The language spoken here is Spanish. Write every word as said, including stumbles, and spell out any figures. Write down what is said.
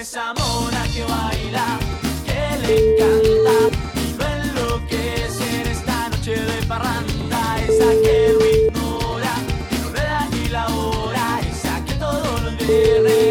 esa mona que baila, que le encanta y lo enloquece en esta noche de parranda. Esa que lo ignora, que no le da ni la hora, esa que todos los viernes